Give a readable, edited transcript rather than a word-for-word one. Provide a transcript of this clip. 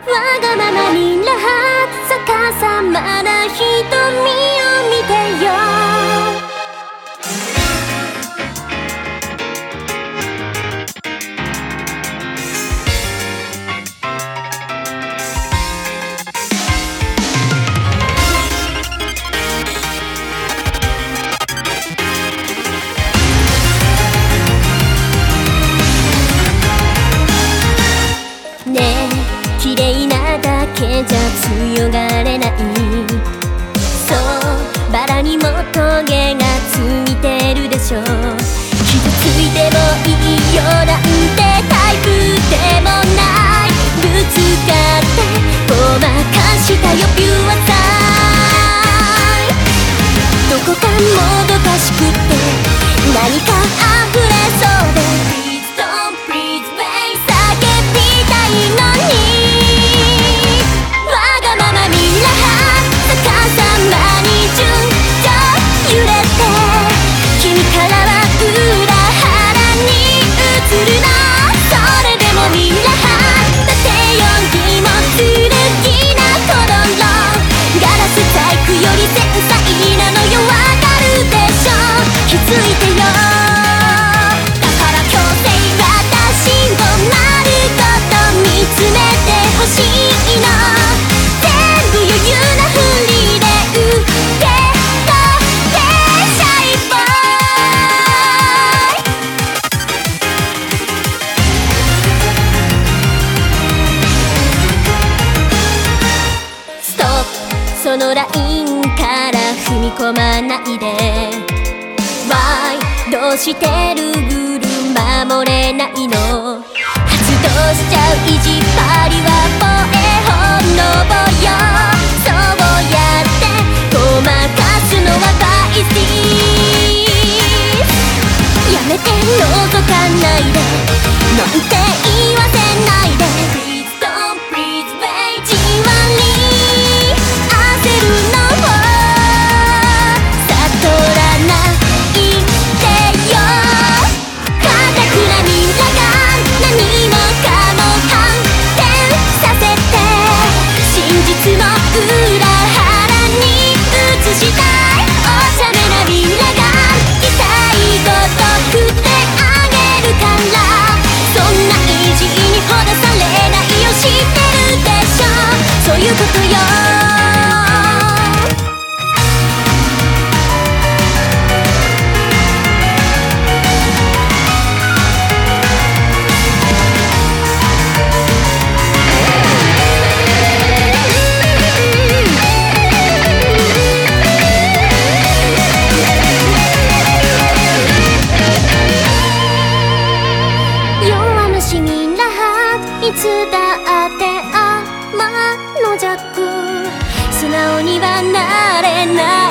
わがままにら逆さまな瞳を見てよ。ねえ綺麗なだけじゃ強がれない。そうバラにもトゲがついてるでしょ。傷ついてもいいよなんてタイプでもない。ぶつかってごまかしたよピュアサイ。どこかもどかしくって何か溢れそうで Please don't please babe 叫びたいのに。わがままミラー逆さまに順と揺れて君からは裏腹に映るの。それでもミラーだってよりも剣なコロンガラス細工より繊細なのよ。わかるでしょ気づいてよ。だから今日私を丸ごと見つめてほしいの。全部余裕なふりで受け取ってシャイボーイ。ストップそのラインから踏み込まないで。Why どうしてルール守れないの。発動しちゃう意地張りはポエホノボよ。そうやってごまかすのはバイスティー。やめて覗かないでなんて言わせないで Please don't please babe じわり焦るのを悟らないでよ。かたくなミラが何もかも反転させて真実の裏腹に映したい。お茶目なミラが期待ごと振ってあげるから。そんな意地にほだされないよ知ってるでしょそういうことよ。弱虫ミラーいつだって天の弱。素直にはなれない